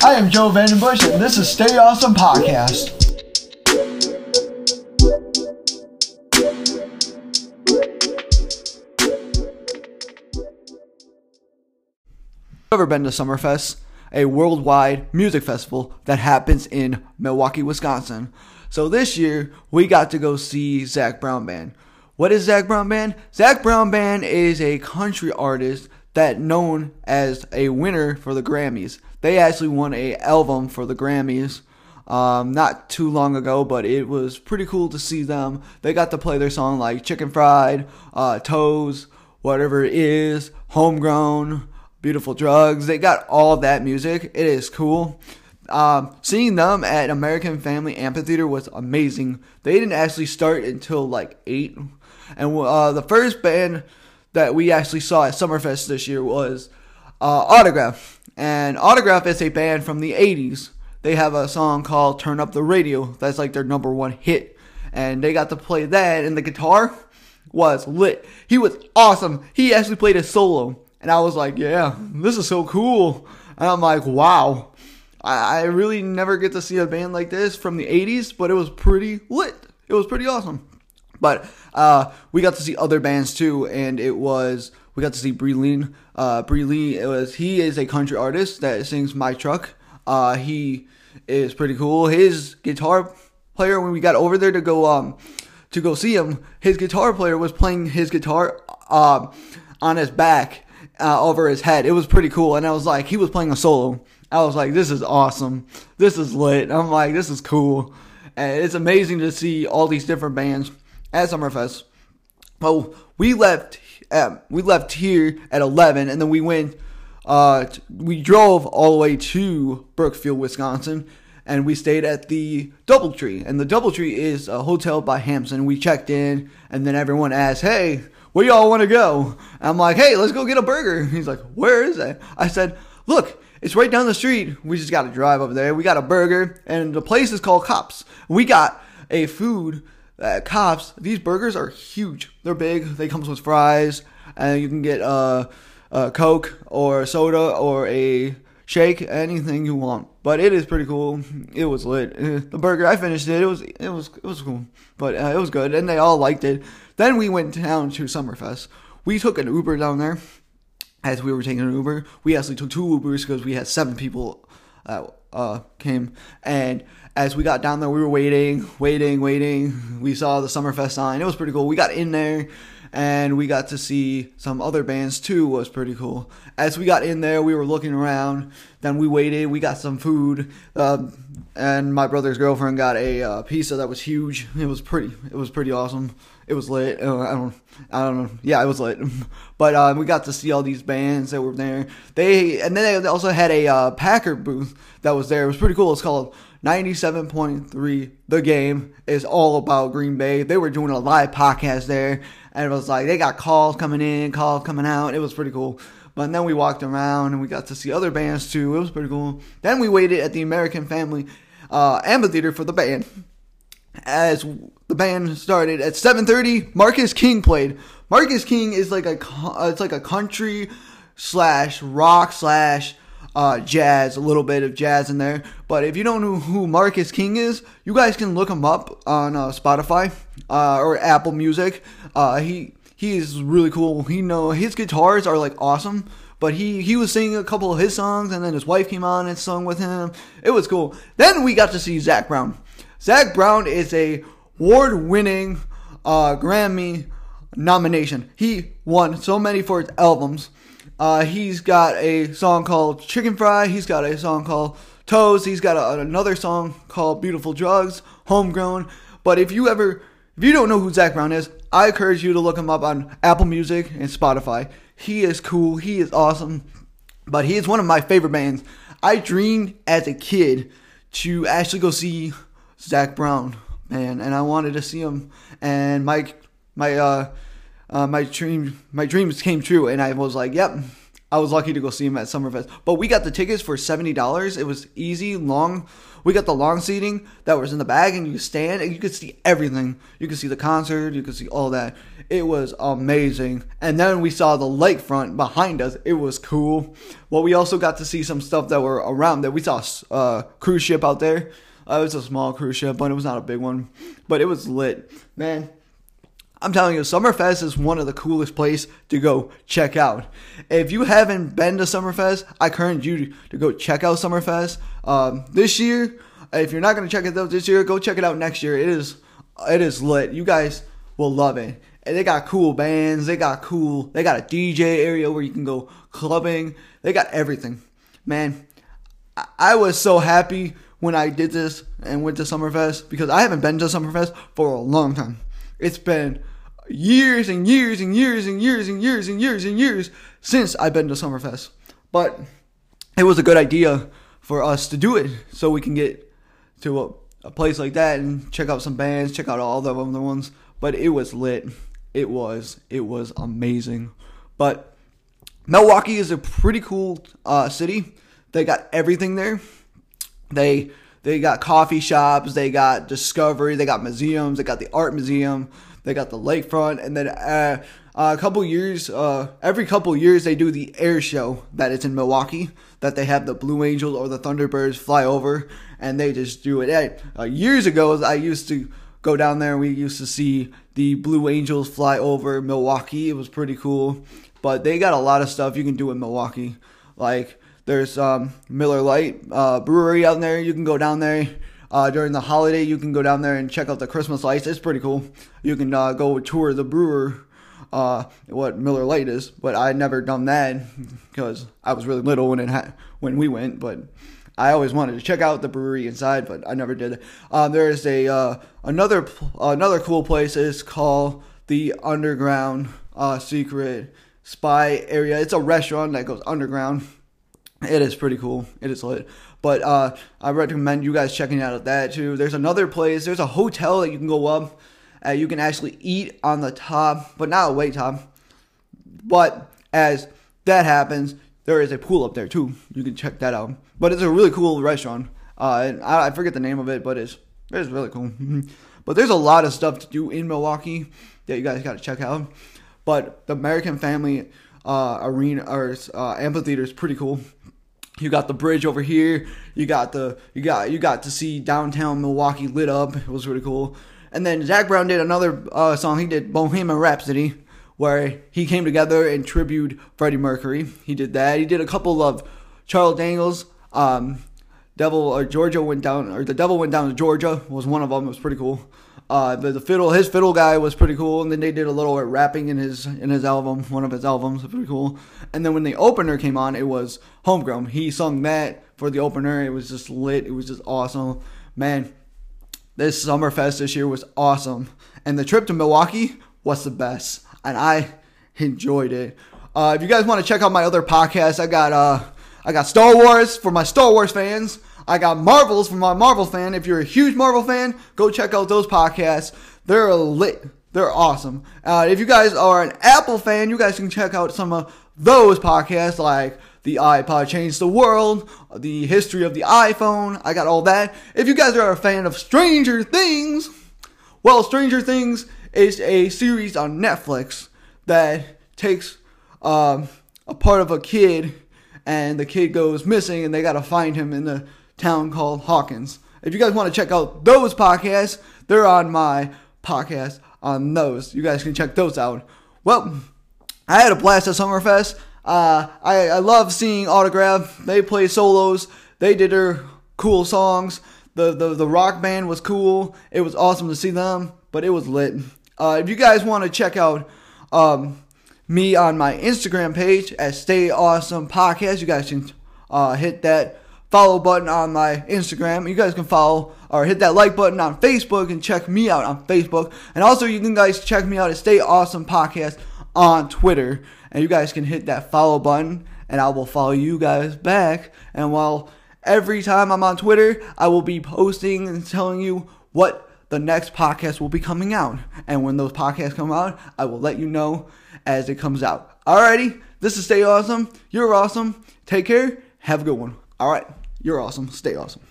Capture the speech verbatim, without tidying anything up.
I am Joe Vandenbush, and this is Stay Awesome Podcast. Ever been to Summerfest, a worldwide music festival that happens in Milwaukee, Wisconsin? So this year, we got to go see Zac Brown Band. What is Zac Brown Band? Zac Brown Band is a country artist that known as a winner for the Grammys. They actually won a album for the Grammys um, not too long ago, but it was pretty cool to see them. They got to play their song like Chicken Fried, uh, Toes, Whatever It Is, Homegrown, Beautiful Drugs. They got all that music. It is cool. Um, seeing them at American Family Amphitheater was amazing. They didn't actually start until like eight. And uh, the first band that we actually saw at Summerfest this year was uh, Autograph. And Autograph is a band from the eighties. They have a song called Turn Up the Radio. That's like their number one hit. And they got to play that, and the guitar was lit. He was awesome. He actually played a solo. And I was like, yeah, this is so cool. And I'm like, wow. I, I really never get to see a band like this from the eighties, but it was pretty lit. It was pretty awesome. But uh, we got to see other bands too, and it was, we got to see Bree Lee. Uh, Bree Lee, it was, he is a country artist that sings My Truck. Uh, he is pretty cool. His guitar player, when we got over there to go um to go see him, his guitar player was playing his guitar uh, on his back. Uh, over his head. It was pretty cool. And I was like, he was playing a solo. I was like, this is awesome. This is lit. I'm like, this is cool. And it's amazing to see all these different bands at Summerfest. Well, we left at, we left here at eleven, and then we went, uh, t- we drove all the way to Brookfield, Wisconsin, and we stayed at the Doubletree. And the Doubletree is a hotel by Hampton. We checked in, and then everyone asked, hey, where y'all want to go? I'm like, hey, let's go get a burger. He's like, where is that? I said, look, it's right down the street. We just got to drive over there. We got a burger, and the place is called Cops. We got a food at Cops. These burgers are huge. They're big. They come with fries, and you can get uh, a Coke or a soda or a shake, anything you want. But it is pretty cool. It was lit. The burger, I finished it. It was it was it was cool, but uh, it was good, and they all liked it. Then we went down to Summerfest. We took an Uber down there. As we were taking an Uber, we actually took two Ubers because we had seven people that uh, came. And as we got down there, we were waiting, waiting, waiting. We saw the Summerfest sign. It was pretty cool. We got in there, and we got to see some other bands too. It was pretty cool. As we got in there, we were looking around. Then we waited. We got some food. Uh, and my brother's girlfriend got a uh, pizza that was huge. It was pretty. It was pretty awesome. It was lit. Uh, I don't. I don't know. Yeah, it was lit. But uh, we got to see all these bands that were there. They and then they also had a uh, Packer booth that was there. It was pretty cool. It's called ninety-seven point three The Game. It's all about Green Bay. They were doing a live podcast there, and it was like they got calls coming in, calls coming out. It was pretty cool. But then we walked around and we got to see other bands too. It was pretty cool. Then we waited at the American Family uh, Amphitheater for the band. As the band started at seven thirty, Marcus King played. Marcus King is like a it's like a country slash rock slash uh, jazz, a little bit of jazz in there. But if you don't know who Marcus King is, you guys can look him up on uh, Spotify uh, or Apple Music. Uh, he he is really cool. He know his guitars are like awesome. But he, he was singing a couple of his songs, and then his wife came on and sung with him. It was cool. Then we got to see Zac Brown. Zac Brown is a award-winning uh, Grammy nomination. He won so many for his albums. Uh, he's got a song called Chicken Fry. He's got a song called Toes. He's got a, another song called Beautiful Drugs, Homegrown. But if you ever, if you don't know who Zac Brown is, I encourage you to look him up on Apple Music and Spotify. He is cool. He is awesome. But he is one of my favorite bands. I dreamed as a kid to actually go see Zac Brown, man, and I wanted to see him, and my my uh, uh my dream my dreams came true, and I was like, yep, I was lucky to go see him at Summerfest. But we got the tickets for seventy dollars. It was easy, long. We got the long seating that was in the bag, and you could stand, and you could see everything. You could see the concert. You could see all that. It was amazing. And then we saw the lakefront behind us. It was cool. Well, we also got to see some stuff that were around there. We saw a uh, cruise ship out there. Uh, it was a small cruise ship, but it was not a big one. But it was lit. Man, I'm telling you, Summerfest is one of the coolest places to go check out. If you haven't been to Summerfest, I encourage you to go check out Summerfest. Um, this year, if you're not going to check it out this year, go check it out next year. It is, it is lit. You guys will love it. And they got cool bands. They got cool. They got a D J area where you can go clubbing. They got everything. Man, I, I was so happy when I did this and went to Summerfest because I haven't been to Summerfest for a long time. It's been years and years and years and years and years and years and years since I've been to Summerfest. But it was a good idea for us to do it so we can get to a, a place like that and check out some bands, check out all the other ones. But it was lit. It was. It was amazing. But Milwaukee is a pretty cool uh, city. They got everything there. They they got coffee shops. They got Discovery. They got museums. They got the art museum. They got the lakefront, and then uh, a couple years, uh, every couple years they do the air show that is in Milwaukee, that they have the Blue Angels or the Thunderbirds fly over, and they just do it. Hey, uh, years ago, I used to go down there, and we used to see the Blue Angels fly over Milwaukee. It was pretty cool, but they got a lot of stuff you can do in Milwaukee. Like, there's um, Miller Lite uh, Brewery out there. You can go down there. Uh, during the holiday, you can go down there and check out the Christmas lights. It's pretty cool. You can uh, go tour the brewer, uh, what Miller Lite is. But I never done that because I was really little when it ha- when we went. But I always wanted to check out the brewery inside, but I never did. Uh, there's a uh, another another cool place. It's called the Underground uh, Secret Spy Area. It's a restaurant that goes underground. It is pretty cool. It is lit. But uh, I recommend you guys checking out that too. There's another place. There's a hotel that you can go up. Uh, you can actually eat on the top, but not a wait top. But as that happens, there is a pool up there too. You can check that out. But it's a really cool restaurant. Uh, and I, I forget the name of it, but it's it's really cool. But there's a lot of stuff to do in Milwaukee that you guys got to check out. But the American Family uh, Arena or uh, Amphitheater is pretty cool. You got the bridge over here. You got the you got you got to see downtown Milwaukee lit up. It was really cool. And then Zac Brown did another uh, song. He did Bohemian Rhapsody, where he came together and tribute Freddie Mercury. He did that. He did a couple of Charles Daniels. Um, Devil or Georgia went down, or the Devil went down to Georgia was one of them. It was pretty cool. Uh, the, the fiddle, his fiddle guy was pretty cool, and then they did a little rapping in his in his album, one of his albums, pretty cool. And then when the opener came on, it was Homegrown. He sung that for the opener. It was just lit. It was just awesome, man. This Summerfest this year was awesome, and the trip to Milwaukee was the best, and I enjoyed it. Uh, if you guys want to check out my other podcasts, I got uh, I got Star Wars for my Star Wars fans. I got Marvels for my Marvel fan. If you're a huge Marvel fan, go check out those podcasts. They're lit. They're awesome. Uh, if you guys are an Apple fan, you guys can check out some of those podcasts like The iPod Changed the World, The History of the iPhone. I got all that. If you guys are a fan of Stranger Things, well, Stranger Things is a series on Netflix that takes um, a part of a kid, and the kid goes missing, and they got to find him in the town called Hawkins. If you guys want to check out those podcasts, they're on my podcast on those. You guys can check those out. Well, I had a blast at Summerfest. Uh, I, I love seeing Autograph. They play solos. They did their cool songs. The, the, the rock band was cool. It was awesome to see them, but it was lit. Uh, if you guys want to check out um, me on my Instagram page at Stay Awesome Podcast, you guys can uh, hit that follow button on my Instagram. You guys can follow or hit that like button on Facebook and check me out on Facebook. And also you can guys check me out at Stay Awesome Podcast on Twitter. And you guys can hit that follow button and I will follow you guys back. And while every time I'm on Twitter, I will be posting and telling you what the next podcast will be coming out. And when those podcasts come out, I will let you know as it comes out. Alrighty, This is Stay Awesome. You're awesome. Take care. Have a good one. All right. You're awesome. Stay awesome.